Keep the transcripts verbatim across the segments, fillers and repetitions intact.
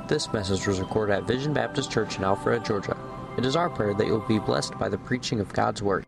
This message was recorded at Vision Baptist Church in Alpharetta, Georgia. It is our prayer that you will be blessed by the preaching of God's Word.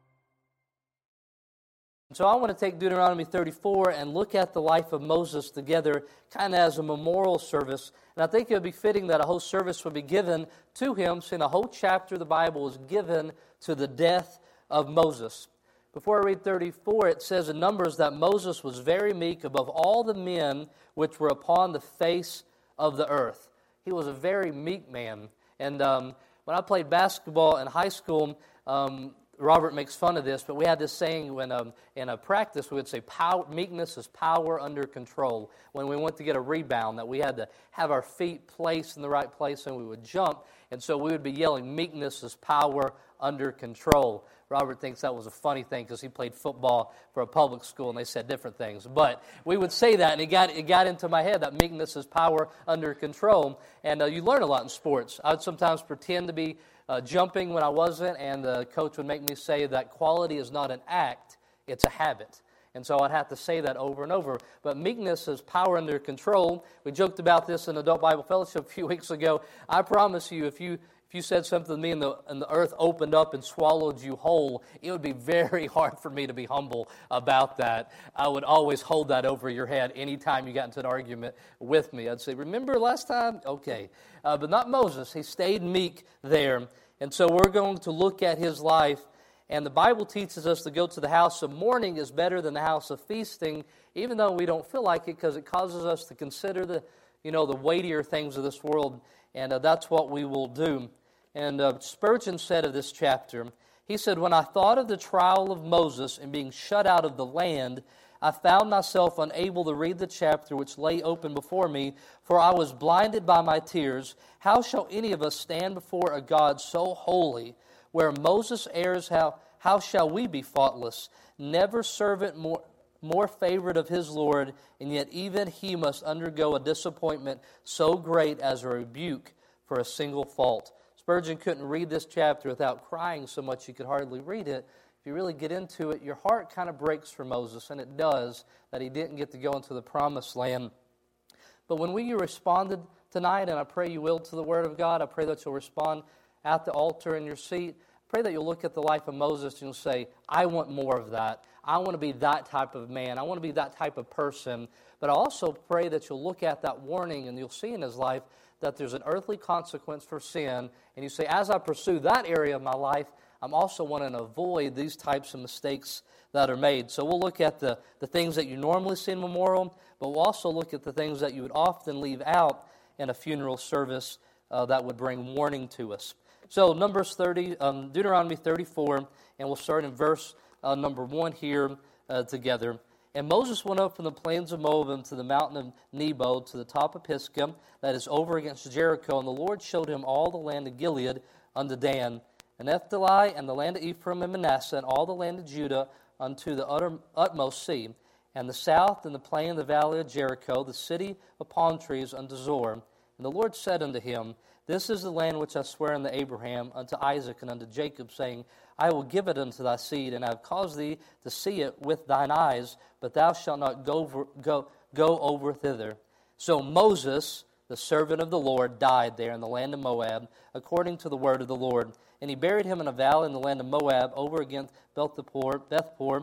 So I want to take Deuteronomy thirty-four and look at the life of Moses together, kind of as a memorial service. And I think it would be fitting that a whole service would be given to him, seeing a whole chapter of the Bible is given to the death of Moses. Before I read thirty-four, it says in Numbers that Moses was very meek above all the men which were upon the face of the earth. He was a very meek man. And um, when I played basketball in high school, um, Robert makes fun of this, but we had this saying when um, in a practice, we would say power, meekness is power under control. When we went to get a rebound, that we had to have our feet placed in the right place and we would jump. And so we would be yelling, meekness is power under control. Robert thinks that was a funny thing because he played football for a public school and they said different things. But we would say that, and it got it got into my head that meekness is power under control. And uh, you learn a lot in sports. I would sometimes pretend to be uh, jumping when I wasn't, and the coach would make me say that quality is not an act, it's a habit. And so I'd have to say that over and over. But meekness is power under control. We joked about this in Adult Bible Fellowship a few weeks ago. I promise you, if you if you said something to me and the, and the earth opened up and swallowed you whole, it would be very hard for me to be humble about that. I would always hold that over your head anytime you got into an argument with me. I'd say, remember last time? Okay. Uh, but not Moses. He stayed meek there. And so we're going to look at his life. And the Bible teaches us to go to the house of mourning is better than the house of feasting, even though we don't feel like it, because it causes us to consider the, you know, the weightier things of this world. And uh, that's what we will do. And uh, Spurgeon said of this chapter, he said, when I thought of the trial of Moses and being shut out of the land, I found myself unable to read the chapter which lay open before me, for I was blinded by my tears. How shall any of us stand before a God so holy? Where Moses errs, how, how shall we be faultless? Never servant more, more favorite of his Lord, and yet even he must undergo a disappointment so great as a rebuke for a single fault. Spurgeon couldn't read this chapter without crying so much you could hardly read it. If you really get into it, your heart kind of breaks for Moses, and it does, that he didn't get to go into the promised land. But when we responded tonight, and I pray you will to the Word of God, I pray that you'll respond at the altar in your seat. Pray that you'll look at the life of Moses and you'll say, I want more of that. I want to be that type of man. I want to be that type of person. But I also pray that you'll look at that warning and you'll see in his life that there's an earthly consequence for sin. And you say, as I pursue that area of my life, I'm also wanting to avoid these types of mistakes that are made. So we'll look at the, the things that you normally see in memorial, but we'll also look at the things that you would often leave out in a funeral service uh, that would bring warning to us. So Numbers thirty, um, Deuteronomy thirty-four, and we'll start in verse uh, number one here uh, together. And Moses went up from the plains of Moab to the mountain of Nebo, to the top of Pisgah, that is over against Jericho. And the Lord showed him all the land of Gilead unto Dan, and Naphtali, and the land of Ephraim and Manasseh, and all the land of Judah unto the utter, utmost sea, and the south, and the plain of the valley of Jericho, the city of palm trees unto Zor. And the Lord said unto him, This is the land which I swear unto Abraham, unto Isaac, and unto Jacob, saying, I will give it unto thy seed, and I have caused thee to see it with thine eyes, but thou shalt not go over, go, go over thither. So Moses, the servant of the Lord, died there in the land of Moab, according to the word of the Lord. And he buried him in a valley in the land of Moab, over against Bethpor, Bethpor,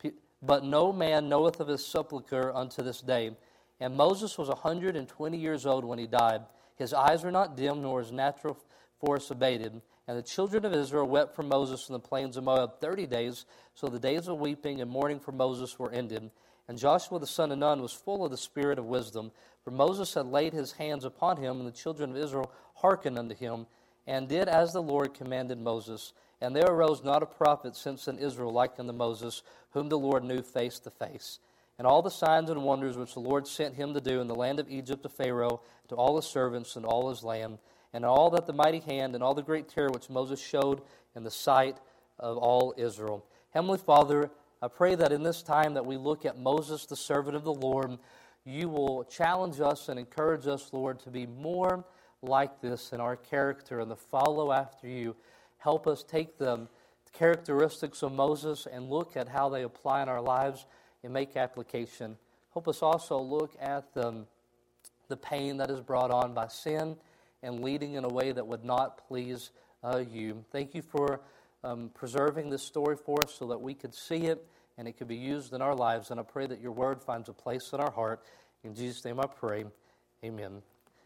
but no man knoweth of his sepulchre unto this day. And Moses was a hundred and twenty years old when he died. His eyes were not dim, nor his natural force abated. And the children of Israel wept for Moses in the plains of Moab thirty days. So the days of weeping and mourning for Moses were ended. And Joshua the son of Nun was full of the spirit of wisdom. For Moses had laid his hands upon him, and the children of Israel hearkened unto him, and did as the Lord commanded Moses. And there arose not a prophet since in Israel like unto Moses, whom the Lord knew face to face. And all the signs and wonders which the Lord sent him to do in the land of Egypt to Pharaoh, to all his servants and all his land, and all that the mighty hand and all the great terror which Moses showed in the sight of all Israel. Heavenly Father, I pray that in this time that we look at Moses, the servant of the Lord, you will challenge us and encourage us, Lord, to be more like this in our character and to follow after you. Help us take the characteristics of Moses and look at how they apply in our lives and make application. Help us also look at the the pain that is brought on by sin and leading in a way that would not please uh, you. Thank you for um, preserving this story for us so that we could see it and it could be used in our lives. And I pray that your word finds a place in our heart. In Jesus' name I pray. Amen.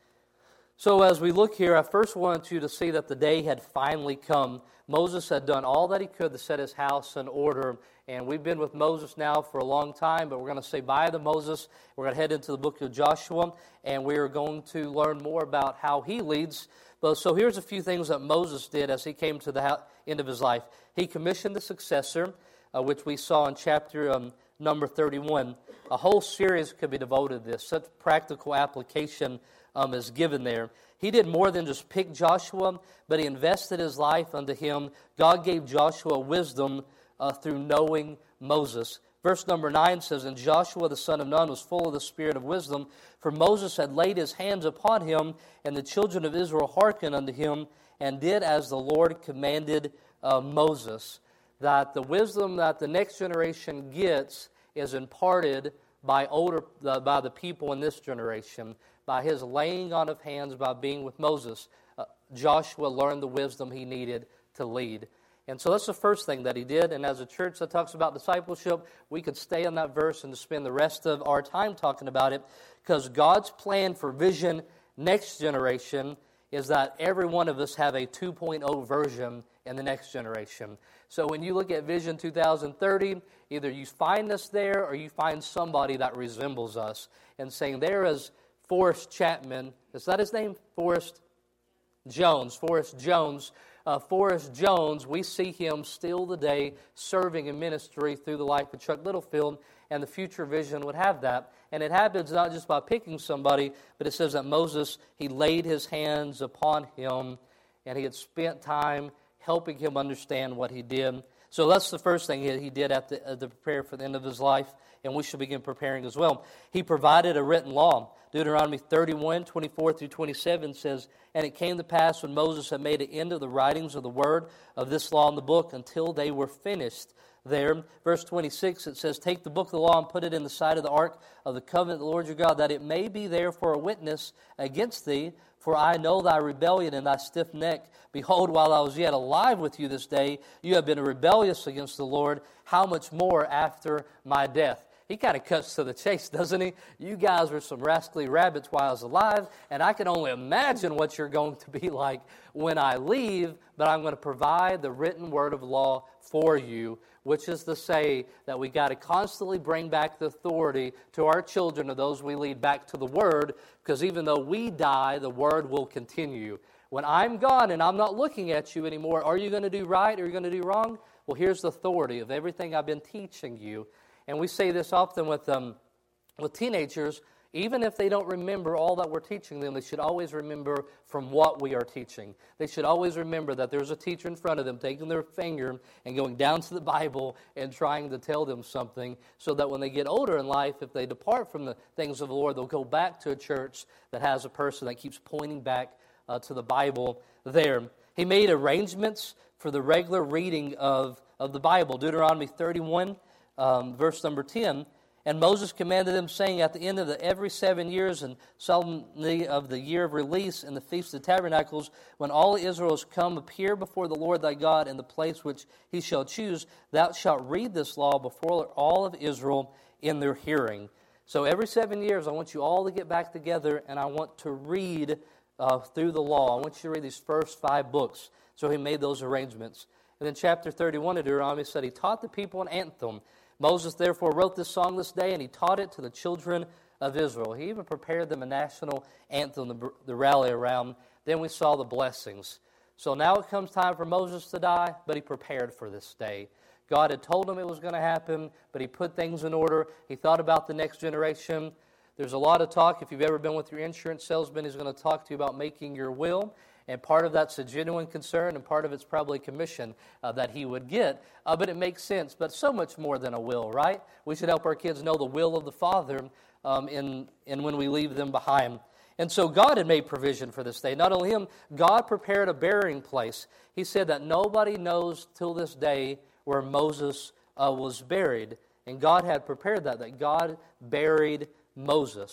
So as we look here, I first want you to see that the day had finally come. Moses had done all that he could to set his house in order. And we've been with Moses now for a long time, but we're going to say bye to Moses. We're going to head into the book of Joshua, and we are going to learn more about how he leads. But so here's a few things that Moses did as he came to the end of his life. He commissioned the successor, uh, which we saw in chapter um, number thirty-one. A whole series could be devoted to this. Such practical application um, is given there. He did more than just pick Joshua, but he invested his life unto him. God gave Joshua wisdom uh, through knowing Moses. Verse number nine says, And Joshua the son of Nun was full of the spirit of wisdom, for Moses had laid his hands upon him, and the children of Israel hearkened unto him, and did as the Lord commanded uh, Moses. That the wisdom that the next generation gets is imparted by older uh, by the people in this generation, by his laying on of hands, by being with Moses. Uh, Joshua learned the wisdom he needed to lead. And so that's the first thing that he did. And as a church that talks about discipleship, we could stay on that verse and to spend the rest of our time talking about it, because God's plan for Vision Next Generation is that every one of us have a two point oh version in the next generation. So when you look at Vision two thousand thirty, either you find us there or you find somebody that resembles us. And saying, there is Forrest Chapman. Is that his name? Forrest Jones. Forrest Jones. Uh, Forrest Jones, we see him still today serving in ministry through the life of Chuck Littlefield, and the future vision would have that. And it happens not just by picking somebody, but it says that Moses, he laid his hands upon him, and he had spent time helping him understand what he did. So that's the first thing he did at the, uh, to prepare for the end of his life, and we should begin preparing as well. He provided a written law. Deuteronomy thirty-one, twenty-four through twenty-seven says, And it came to pass when Moses had made an end of the writings of the word of this law in the book until they were finished there. Verse twenty-six, it says, Take the book of the law and put it in the side of the ark of the covenant of the Lord your God, that it may be there for a witness against thee. For I know thy rebellion and thy stiff neck. Behold, while I was yet alive with you this day, you have been rebellious against the Lord. How much more after my death? He kind of cuts to the chase, doesn't he? You guys were some rascally rabbits while I was alive, and I can only imagine what you're going to be like when I leave, but I'm going to provide the written word of law for you, which is to say that we got to constantly bring back the authority to our children, or those we lead, back to the Word, because even though we die, the Word will continue. When I'm gone and I'm not looking at you anymore, are you going to do right or are you going to do wrong? Well, here's the authority of everything I've been teaching you. And we say this often with um, with teenagers. Even if they don't remember all that we're teaching them, they should always remember from what we are teaching. They should always remember that there's a teacher in front of them taking their finger and going down to the Bible and trying to tell them something, so that when they get older in life, if they depart from the things of the Lord, they'll go back to a church that has a person that keeps pointing back uh, to the Bible there. He made arrangements for the regular reading of, of the Bible. Deuteronomy thirty-one, um, verse number ten, And Moses commanded them, saying, At the end of the every seven years, and solemnly of the year of release, and the feast of tabernacles, when all Israel is come, appear before the Lord thy God in the place which he shall choose, thou shalt read this law before all of Israel in their hearing. So every seven years, I want you all to get back together, and I want to read uh, through the law. I want you to read these first five books. So he made those arrangements. And then chapter thirty-one of Deuteronomy said he taught the people an anthem. Moses therefore wrote this song this day, and he taught it to the children of Israel. He even prepared them a national anthem to, to rally around. Then we saw the blessings. So now it comes time for Moses to die, but he prepared for this day. God had told him it was going to happen, but he put things in order. He thought about the next generation. There's a lot of talk. If you've ever been with your insurance salesman, he's going to talk to you about making your will. And part of that's a genuine concern, and part of it's probably commission uh, that he would get. Uh, but it makes sense. But so much more than a will, right? We should help our kids know the will of the Father um, in, in when we leave them behind. And so God had made provision for this day. Not only him, God prepared a burying place. He said that nobody knows till this day where Moses uh, was buried. And God had prepared that, that God buried Moses.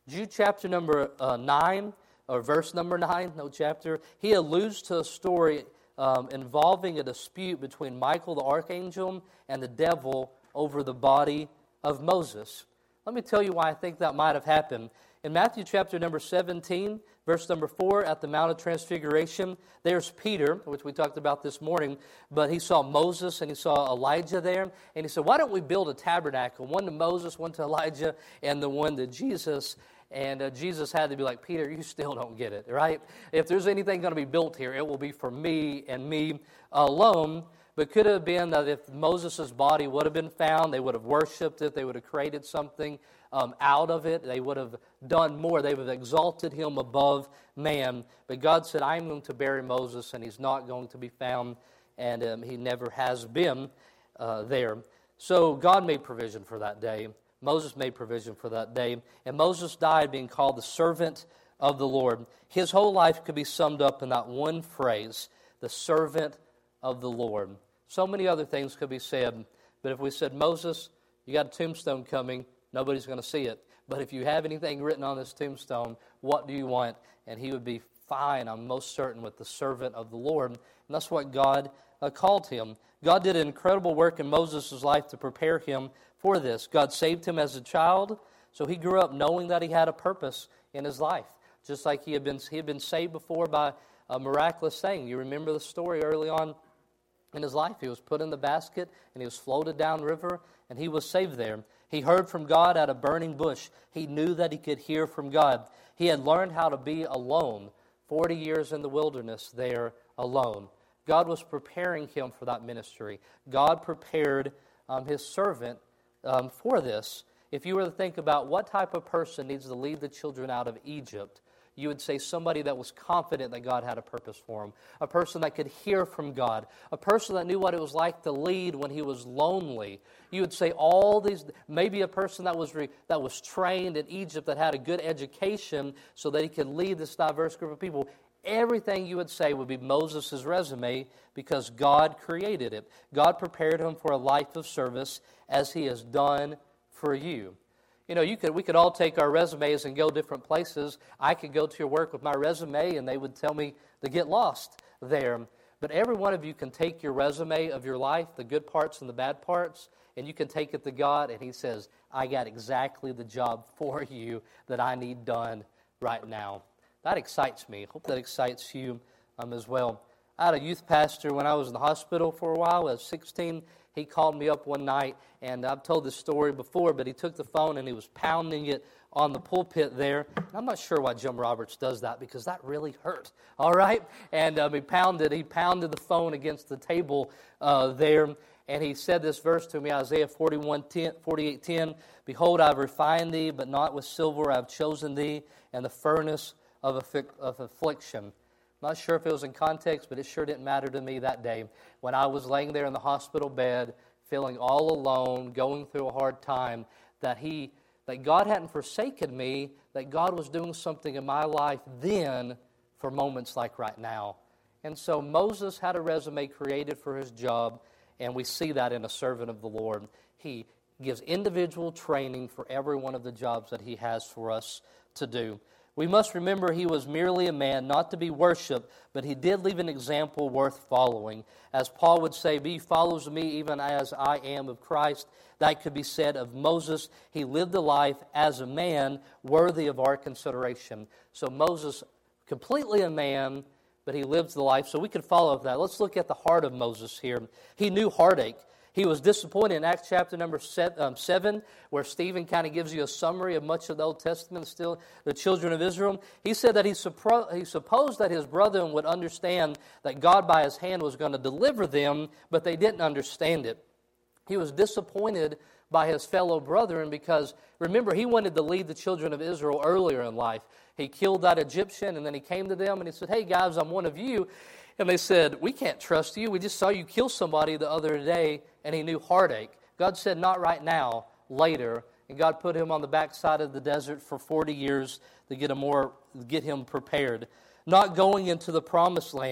Jude chapter number uh, nine, or verse number nine, no chapter, he alludes to a story um, involving a dispute between Michael the archangel and the devil over the body of Moses. Let me tell you why I think that might have happened. In Matthew chapter number seventeen, verse number four, at the Mount of Transfiguration, there's Peter, which we talked about this morning, but he saw Moses and he saw Elijah there, and he said, why don't we build a tabernacle, one to Moses, one to Elijah, and the one to Jesus? And uh, Jesus had to be like, Peter, you still don't get it, right? If there's anything going to be built here, it will be for me and me alone. But could it have been that if Moses' body would have been found, they would have worshipped it, they would have created something um, out of it, they would have done more, they would have exalted him above man. But God said, I'm going to bury Moses, and he's not going to be found, and um, he never has been uh, there. So God made provision for that day. Moses made provision for that day. And Moses died being called the servant of the Lord. His whole life could be summed up in that one phrase, the servant of the Lord. So many other things could be said, but if we said, Moses, you got a tombstone coming, nobody's going to see it. But if you have anything written on this tombstone, what do you want? And he would be fine, I'm most certain, with the servant of the Lord. And that's what God uh, called him. God did an incredible work in Moses' life to prepare him for this. God saved him as a child, so he grew up knowing that he had a purpose in his life, just like he had been, he had been saved before by a miraculous thing. You remember the story early on in his life. He was put in the basket, and he was floated down river, and he was saved there. He heard from God at a burning bush. He knew that he could hear from God. He had learned how to be alone, forty years in the wilderness there alone. God was preparing him for that ministry. God prepared um, his servant um, for this. If you were to think about what type of person needs to lead the children out of Egypt, you would say somebody that was confident that God had a purpose for him, a person that could hear from God, a person that knew what it was like to lead when he was lonely. You would say all these, maybe a person that was re, that was trained in Egypt, that had a good education so that he could lead this diverse group of people. Everything you would say would be Moses' resume because God created it. God prepared him for a life of service as he has done for you. You know, you could we could all take our resumes and go different places. I could go to your work with my resume and they would tell me to get lost there. But every one of you can take your resume of your life, the good parts and the bad parts, and you can take it to God, and he says, I got exactly the job for you that I need done right now. That excites me. Hope that excites you um, as well. I had a youth pastor when I was in the hospital for a while. I was sixteen. He called me up one night, and I've told this story before, but he took the phone and he was pounding it on the pulpit there. And I'm not sure why Jim Roberts does that, because that really hurt, all right? And um, he pounded he pounded the phone against the table uh, there, and he said this verse to me, Isaiah forty-one ten, forty-eight ten, Behold, I have refined thee, but not with silver. I have chosen thee in the furnace of, affi- of affliction. Not sure if it was in context, but it sure didn't matter to me that day when I was laying there in the hospital bed, feeling all alone, going through a hard time, that he, that God hadn't forsaken me, that God was doing something in my life then for moments like right now. And so Moses had a resume created for his job, and we see that in a servant of the Lord. He gives individual training for every one of the jobs that he has for us to do. We must remember he was merely a man, not to be worshipped, but he did leave an example worth following. As Paul would say, be followers of me even as I am of Christ. That could be said of Moses. He lived a life as a man worthy of our consideration. So Moses, completely a man, but he lived the life. So we could follow that. Let's look at the heart of Moses here. He knew heartache. He was disappointed in Acts chapter number seven, where Stephen kind of gives you a summary of much of the Old Testament, still the children of Israel. He said that he, suppro- he supposed that his brethren would understand that God by his hand was going to deliver them, but they didn't understand it. He was disappointed by his fellow brethren because, remember, he wanted to lead the children of Israel earlier in life. He killed that Egyptian, and then he came to them and he said, hey guys, I'm one of you. And they said, we can't trust you. We just saw you kill somebody the other day, and he knew heartache. God said, not right now, later. And God put him on the backside of the desert for forty years to get him more, get him prepared. Not going into the promised land.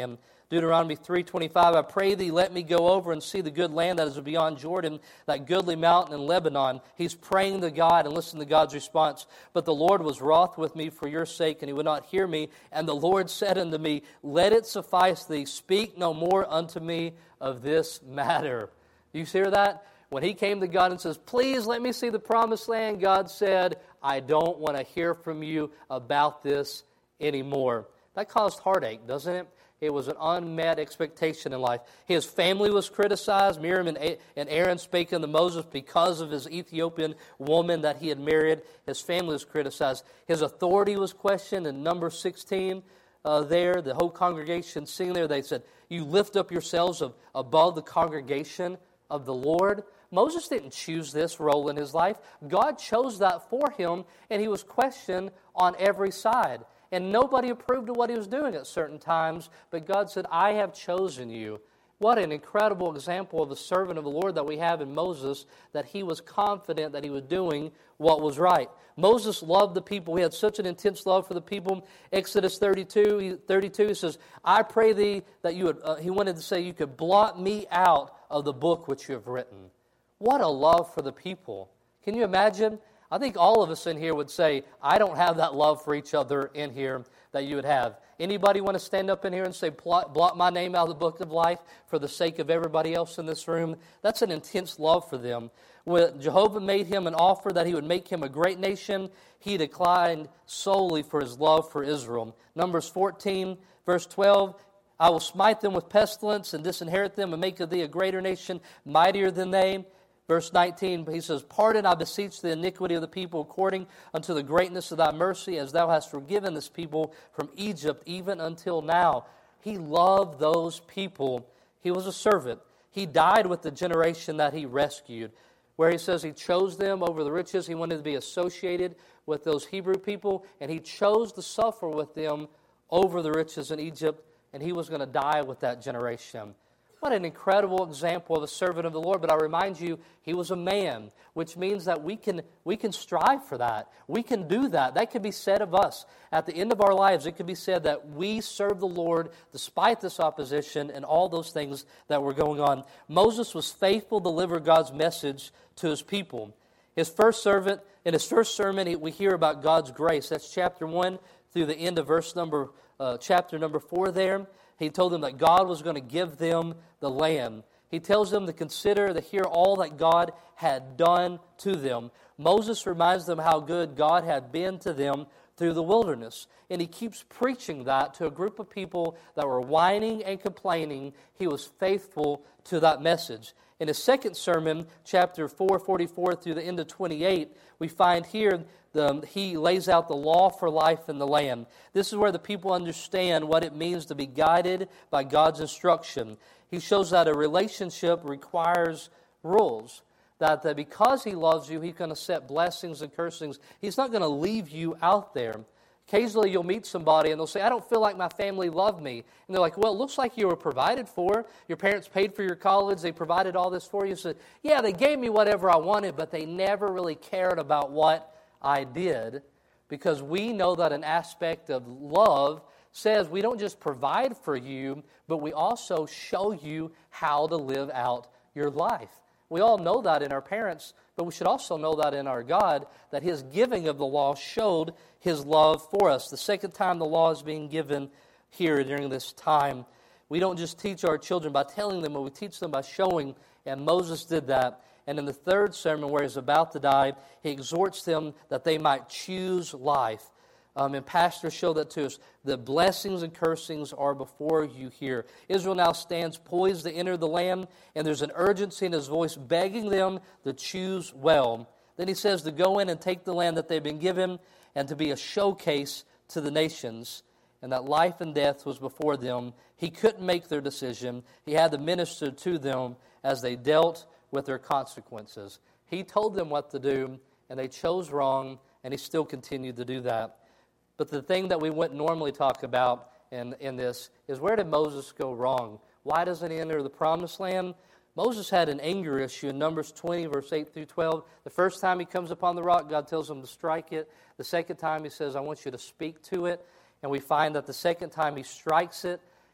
Deuteronomy three twenty-five, I pray thee, let me go over and see the good land that is beyond Jordan, that goodly mountain in Lebanon. He's praying to God, and listen to God's response. But the Lord was wroth with me for your sake, and he would not hear me. And the Lord said unto me, let it suffice thee, speak no more unto me of this matter. Do you hear that? When he came to God and says, please let me see the promised land, God said, I don't want to hear from you about this anymore. That caused heartache, doesn't it? It was an unmet expectation in life. His family was criticized. Miriam and Aaron spake unto Moses because of his Ethiopian woman that he had married. His family was criticized. His authority was questioned. In Numbers sixteen, uh, there, the whole congregation singing there, they said, you lift up yourselves above the congregation of the Lord. Moses didn't choose this role in his life. God chose that for him, and he was questioned on every side. And nobody approved of what he was doing at certain times, but God said, I have chosen you. What an incredible example of a servant of the Lord that we have in Moses, that he was confident that he was doing what was right. Moses loved the people. He had such an intense love for the people. Exodus thirty-two, thirty-two he says, I pray thee that you would, uh, he wanted to say, you could blot me out of the book which you have written. What a love for the people. Can you imagine? I think all of us in here would say, I don't have that love for each other in here that you would have. Anybody want to stand up in here and say, blot, blot my name out of the book of life for the sake of everybody else in this room? That's an intense love for them. When Jehovah made him an offer that he would make him a great nation, he declined solely for his love for Israel. Numbers fourteen, verse twelve, I will smite them with pestilence and disinherit them and make of thee a greater nation, mightier than they. Verse nineteen, he says, pardon, I beseech the iniquity of the people according unto the greatness of thy mercy, as thou hast forgiven this people from Egypt even until now. He loved those people. He was a servant. He died with the generation that he rescued. Where he says he chose them over the riches, he wanted to be associated with those Hebrew people, and he chose to suffer with them over the riches in Egypt, and he was going to die with that generation. What an incredible example of a servant of the Lord. But I remind you, he was a man, which means that we can we can strive for that. We can do that. That can be said of us. At the end of our lives, it can be said that we serve the Lord despite this opposition and all those things that were going on. Moses was faithful to deliver God's message to his people. His first servant, in his first sermon, we hear about God's grace. That's chapter one through the end of verse number, uh, chapter number four there. He told them that God was going to give them the land. He tells them to consider, to hear all that God had done to them. Moses reminds them how good God had been to them through the wilderness. And he keeps preaching that to a group of people that were whining and complaining. He was faithful to that message. In his second sermon, chapter four forty-four through the end of twenty-eight, we find here the, he lays out the law for life in the land. This is where the people understand what it means to be guided by God's instruction. He shows that a relationship requires rules. That, that because he loves you, he's going to set blessings and cursings. He's not going to leave you out there. Occasionally you'll meet somebody and they'll say, I don't feel like my family loved me. And they're like, well, it looks like you were provided for. Your parents paid for your college. They provided all this for you. So, yeah, they gave me whatever I wanted, but they never really cared about what I did. Because we know that an aspect of love says we don't just provide for you, but we also show you how to live out your life. We all know that in our parents, but we should also know that in our God, that his giving of the law showed his love for us. The second time the law is being given here during this time, we don't just teach our children by telling them, but we teach them by showing, and Moses did that. And in the third sermon where he's about to die, he exhorts them that they might choose life. Um, and pastors show that to us. The blessings and cursings are before you here. Israel now stands poised to enter the land, and there's an urgency in his voice begging them to choose well. Then he says to go in and take the land that they've been given and to be a showcase to the nations, and that life and death was before them. He couldn't make their decision. He had to minister to them as they dealt with their consequences. He told them what to do, and they chose wrong, and he still continued to do that. But the thing that we wouldn't normally talk about in, in this is, where did Moses go wrong? Why doesn't he enter the promised land? Moses had an anger issue in Numbers twenty, verse eight through twelve. The first time he comes upon the rock, God tells him to strike it. The second time he says, I want you to speak to it. And we find that the second time he strikes it,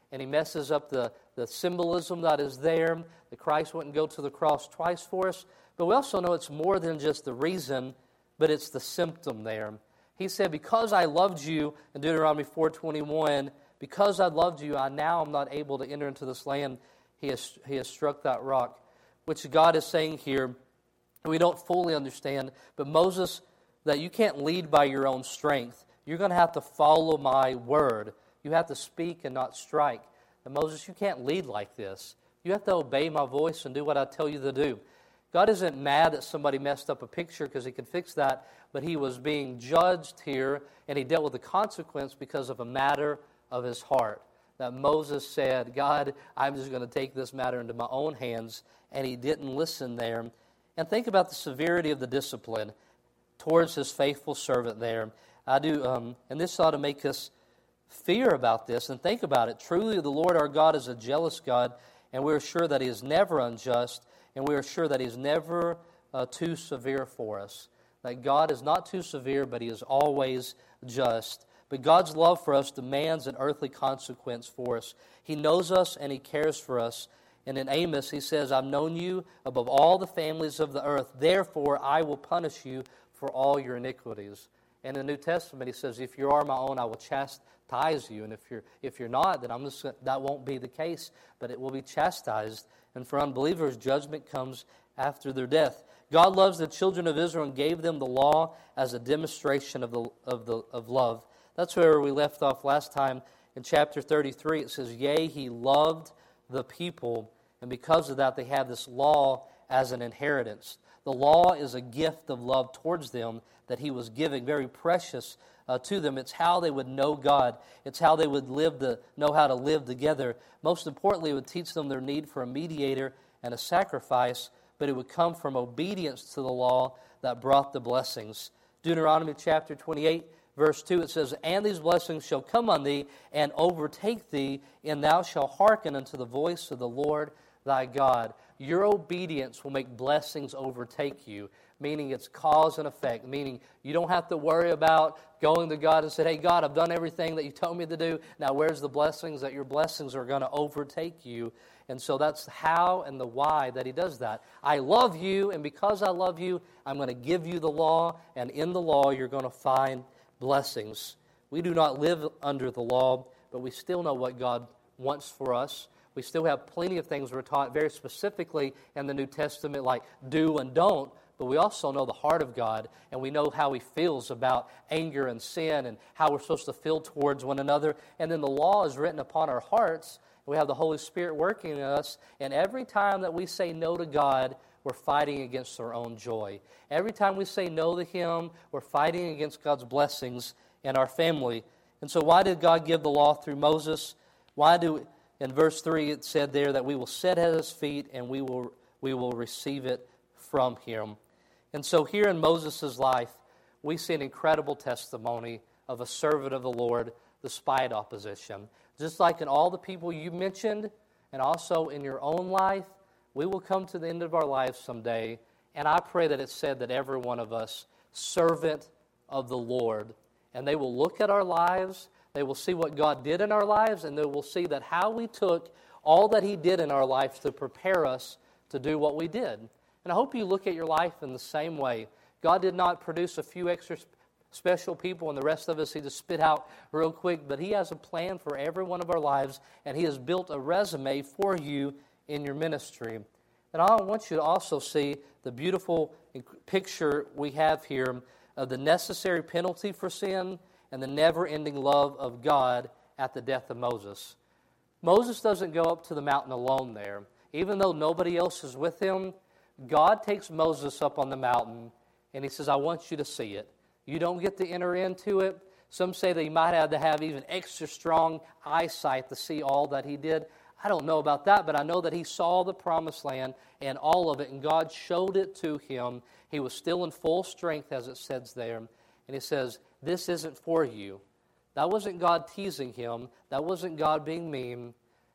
and he messes up the, the symbolism that is there, that Christ wouldn't go to the cross twice for us. But we also know it's more than just the reason, but it's the symptom there. He said, because I loved you, in Deuteronomy four twenty-one, because I loved you, I now am not able to enter into this land. He has, he has struck that rock, which God is saying here, we don't fully understand, but Moses, that you can't lead by your own strength. You're going to have to follow my word. You have to speak and not strike. And Moses, you can't lead like this. You have to obey my voice and do what I tell you to do. God isn't mad that somebody messed up a picture because he could fix that, but he was being judged here, and he dealt with the consequence because of a matter of his heart. That Moses said, God, I'm just going to take this matter into my own hands, and he didn't listen there. And think about the severity of the discipline towards his faithful servant there. I do, um, and this ought to make us fear about this and think about it. Truly, the Lord our God is a jealous God, and we are sure that he is never unjust, and we are sure that he is never uh, too severe for us. That God is not too severe, but he is always just. But God's love for us demands an earthly consequence for us. He knows us and he cares for us. And in Amos, he says, I've known you above all the families of the earth. Therefore, I will punish you for all your iniquities. And in the New Testament, he says, if you are my own, I will chastise you. And if you're if you're not, then I'm just that won't be the case, but it will be chastised. And for unbelievers, judgment comes after their death. God loves the children of Israel and gave them the law as a demonstration of the of the of love. That's where we left off last time in chapter thirty-three. It says, yea, he loved the people, and because of that, they have this law as an inheritance. The law is a gift of love towards them that he was giving, very precious uh, to them. It's how they would know God. It's how they would live to know how to live together. Most importantly, it would teach them their need for a mediator and a sacrifice, but it would come from obedience to the law that brought the blessings. Deuteronomy chapter twenty-eight, verse two, it says, and these blessings shall come on thee and overtake thee, and thou shalt hearken unto the voice of the Lord thy God. Your obedience will make blessings overtake you, meaning it's cause and effect, meaning you don't have to worry about going to God and say, hey, God, I've done everything that you told me to do. Now, where's the blessings? That your blessings are going to overtake you. And so that's how and the why that he does that. I love you, and because I love you, I'm going to give you the law, and in the law you're going to find blessings. We do not live under the law, but we still know what God wants for us. We still have plenty of things we're taught very specifically in the New Testament, like do and don't, but we also know the heart of God, and we know how he feels about anger and sin and how we're supposed to feel towards one another. And then the law is written upon our hearts. We have the Holy Spirit working in us, and every time that we say no to God, we're fighting against our own joy. Every time we say no to him, we're fighting against God's blessings in our family. And so why did God give the law through Moses? Why do in verse three it said there that we will sit at his feet and we will we will receive it from him. And so here in Moses' life, we see an incredible testimony of a servant of the Lord despite opposition. Just like in all the people you mentioned, and also in your own life, we will come to the end of our lives someday, and I pray that it's said that every one of us, servant of the Lord, and they will look at our lives, they will see what God did in our lives, and they will see that how we took all that he did in our lives to prepare us to do what we did. And I hope you look at your life in the same way. God did not produce a few extra special people and the rest of us he just spit out real quick, but he has a plan for every one of our lives, and he has built a resume for you in your ministry. And I want you to also see the beautiful picture we have here of the necessary penalty for sin and the never-ending love of God at the death of Moses. Moses doesn't go up to the mountain alone there. Even though nobody else is with him, God takes Moses up on the mountain, and he says, I want you to see it. You don't get to enter into it. Some say that he might have to have even extra strong eyesight to see all that he did. I don't know about that, but I know that he saw the promised land and all of it, and God showed it to him. He was still in full strength, as it says there. And he says, this isn't for you. That wasn't God teasing him. That wasn't God being mean.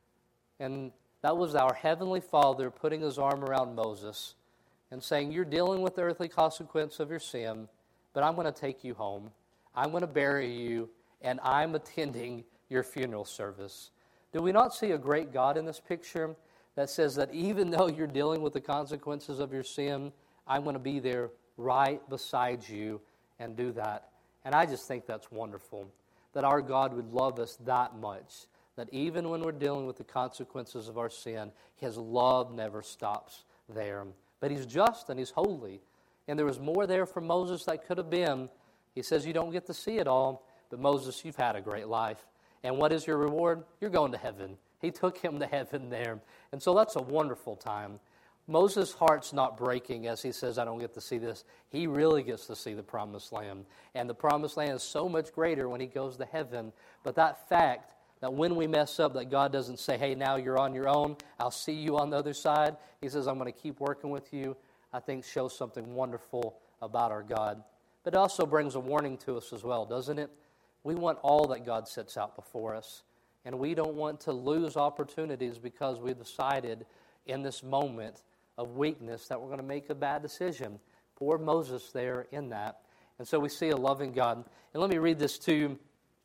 And that was our Heavenly Father putting his arm around Moses and saying, you're dealing with the earthly consequence of your sin, but I'm going to take you home. I'm going to bury you, and I'm attending your funeral service. Do we not see a great God in this picture that says that even though you're dealing with the consequences of your sin, I'm going to be there right beside you and do that? And I just think that's wonderful, that our God would love us that much, that even when we're dealing with the consequences of our sin, His love never stops there. But He's just and He's holy. And there was more there for Moses that could have been. He says you don't get to see it all, but Moses, you've had a great life. And what is your reward? You're going to heaven. He took him to heaven there. And so that's a wonderful time. Moses' heart's not breaking as he says, I don't get to see this. He really gets to see the promised land. And the promised land is so much greater when he goes to heaven. But that fact that when we mess up, that God doesn't say, hey, now you're on your own. I'll see you on the other side. He says, I'm going to keep working with you. I think shows something wonderful about our God. But it also brings a warning to us as well, doesn't it? We want all that God sets out before us. And we don't want to lose opportunities because we decided in this moment of weakness that we're going to make a bad decision. Poor Moses there in that. And so we see a loving God. And let me read this to you.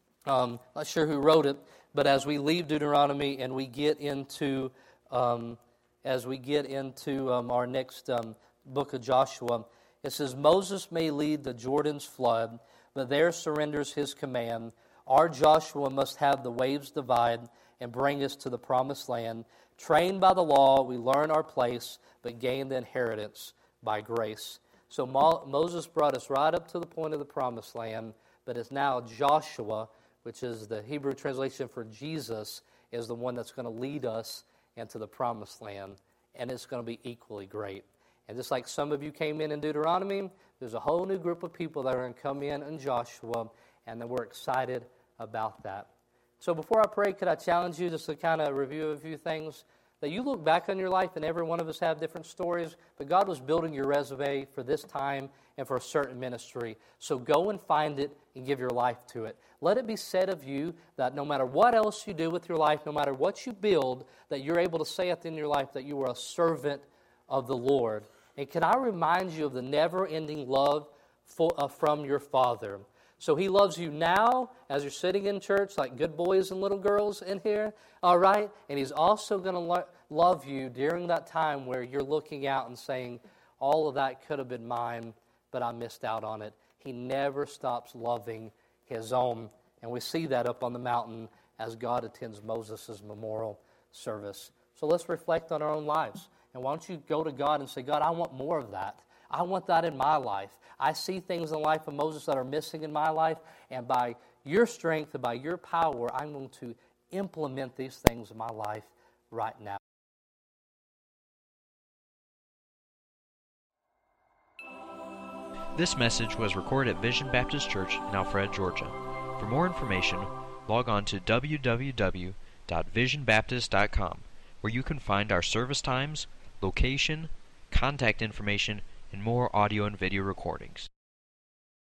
Um, not sure who wrote it, but as we leave Deuteronomy and we get into um, as we get into um, our next um, book of Joshua, it says, Moses may lead the Jordan's flood, but there surrenders his command. Our Joshua must have the waves divide and bring us to the promised land. Trained by the law, we learn our place, but gain the inheritance by grace. So Mo- Moses brought us right up to the point of the promised land, but it's now Joshua, which is the Hebrew translation for Jesus, is the one that's going to lead us into the promised land, and it's going to be equally great. And just like some of you came in in Deuteronomy, there's a whole new group of people that are going to come in in Joshua, and then we're excited about that. So before I pray, could I challenge you just to kind of review a few things? That you look back on your life, and every one of us have different stories, but God was building your resume for this time and for a certain ministry. So go and find it and give your life to it. Let it be said of you that no matter what else you do with your life, no matter what you build, that you're able to say at the end of your life that you were a servant of the Lord. And can I remind you of the never-ending love for, uh, from your Father? So He loves you now as you're sitting in church like good boys and little girls in here, all right? And He's also going to lo- love you during that time where you're looking out and saying, all of that could have been mine, but I missed out on it. He never stops loving His own. And we see that up on the mountain as God attends Moses' memorial service. So let's reflect on our own lives. And why don't you go to God and say, God, I want more of that. I want that in my life. I see things in the life of Moses that are missing in my life, and by your strength and by your power, I'm going to implement these things in my life right now. This message was recorded at Vision Baptist Church in Alpharetta, Georgia. For more information, log on to w w w dot vision baptist dot com, where you can find our service times, location, contact information, and more audio and video recordings.